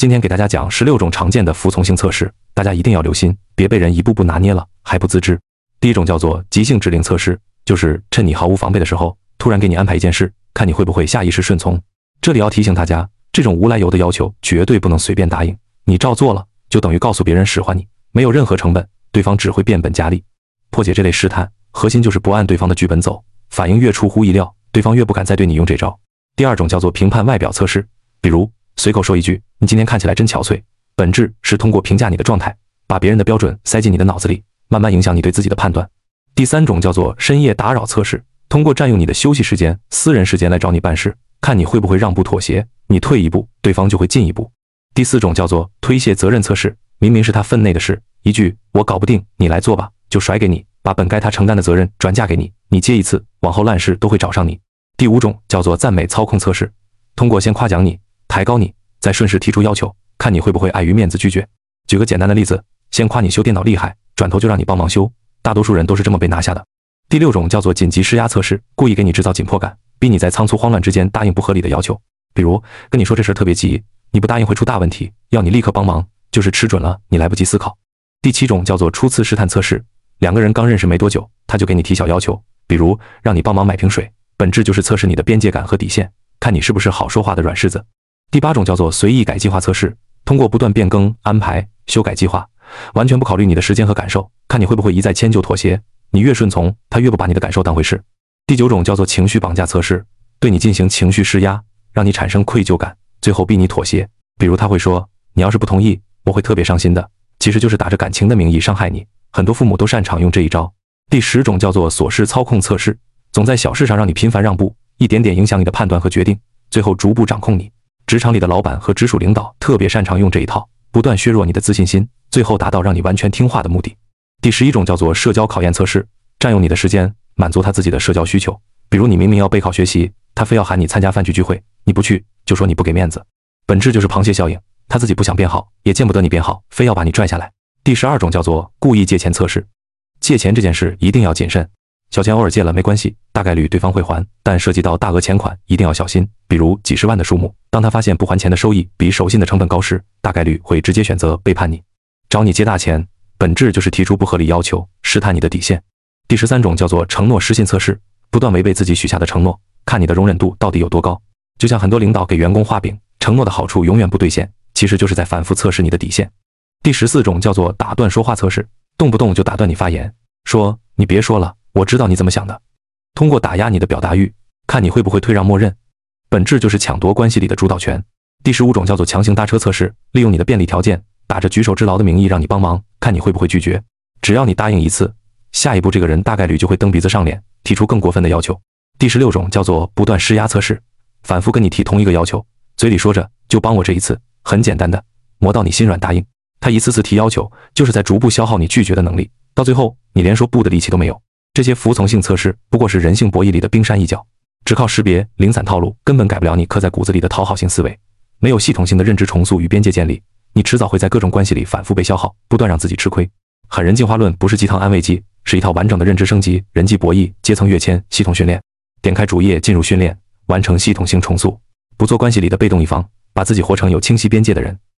今天给大家讲16种常见的服从性测试，大家一定要留心，别被人一步步拿捏了还不自知。第一种叫做即兴指令测试，就是趁你毫无防备的时候，突然给你安排一件事，看你会不会下意识顺从。这里要提醒大家，这种无来由的要求绝对不能随便答应，你照做了，就等于告诉别人使唤你，没有任何成本，对方只会变本加厉。破解这类试探，核心就是不按对方的剧本走，反应越出乎意料，对方越不敢再对你用这招。第二种叫做评判外表测试，比如随口说一句你今天看起来真憔悴，本质是通过评价你的状态，把别人的标准塞进你的脑子里，慢慢影响你对自己的判断。第三种叫做深夜打扰测试，通过占用你的休息时间、私人时间来找你办事，看你会不会让步妥协，你退一步，对方就会进一步。第四种叫做推卸责任测试，明明是他分内的事，一句我搞不定，你来做吧，就甩给你，把本该他承担的责任转嫁给你，你接一次，往后烂事都会找上你。第五种叫做赞美操控测试，通过先夸奖你，抬高你，再顺势提出要求，看你会不会碍于面子拒绝。举个简单的例子，先夸你修电脑厉害，转头就让你帮忙修，大多数人都是这么被拿下的。第六种叫做紧急施压测试，故意给你制造紧迫感，逼你在仓促慌乱之间答应不合理的要求，比如跟你说这事特别急，你不答应会出大问题，要你立刻帮忙，就是吃准了你来不及思考。第七种叫做初次试探测试，两个人刚认识没多久，他就给你提小要求，比如让你帮忙买瓶水，本质就是测试你的边界感和底线，看你是不是好说话的软柿子。第八种叫做随意改计划测试，通过不断变更、安排、修改计划，完全不考虑你的时间和感受，看你会不会一再迁就妥协，你越顺从，他越不把你的感受当回事。第九种叫做情绪绑架测试，对你进行情绪施压，让你产生愧疚感，最后逼你妥协，比如他会说你要是不同意，我会特别伤心的，其实就是打着感情的名义伤害你，很多父母都擅长用这一招。第10种叫做琐事操控测试，总在小事上让你频繁让步，一点点影响你的判断和决定，最后逐步掌控你。职场里的老板和直属领导特别擅长用这一套，不断削弱你的自信心，最后达到让你完全听话的目的。第11种叫做社交考验测试，占用你的时间，满足他自己的社交需求，比如你明明要备考学习，他非要喊你参加饭局聚会，你不去就说你不给面子，本质就是螃蟹效应，他自己不想变好，也见不得你变好，非要把你拽下来。第12种叫做故意借钱测试，借钱这件事一定要谨慎，小钱偶尔借了没关系，大概率对方会还，但涉及到大额钱款一定要小心，比如几十万的数目，当他发现不还钱的收益比守信的成本高时，大概率会直接选择背叛你。找你借大钱，本质就是提出不合理要求，试探你的底线。第13种叫做承诺失信测试，不断违背自己许下的承诺，看你的容忍度到底有多高。就像很多领导给员工画饼，承诺的好处永远不兑现，其实就是在反复测试你的底线。第14种叫做打断说话测试，动不动就打断你发言，说你别说了，我知道你怎么想的，通过打压你的表达欲，看你会不会退让默认，本质就是抢夺关系里的主导权。第15种叫做强行搭车测试，利用你的便利条件，打着举手之劳的名义让你帮忙，看你会不会拒绝。只要你答应一次，下一步这个人大概率就会蹬鼻子上脸，提出更过分的要求。第16种叫做不断施压测试，反复跟你提同一个要求，嘴里说着就帮我这一次，很简单的，磨到你心软答应。他一次次提要求，就是在逐步消耗你拒绝的能力，到最后你连说不的力气都没有。这些服从性测试不过是人性博弈里的冰山一角，只靠识别零散套路根本改不了你刻在骨子里的讨好性思维。没有系统性的认知重塑与边界建立，你迟早会在各种关系里反复被消耗，不断让自己吃亏。狠人进化论不是鸡汤安慰剂，是一套完整的认知升级、人际博弈、阶层跃迁、系统训练。点开主页进入训练，完成系统性重塑，不做关系里的被动一方，把自己活成有清晰边界的人。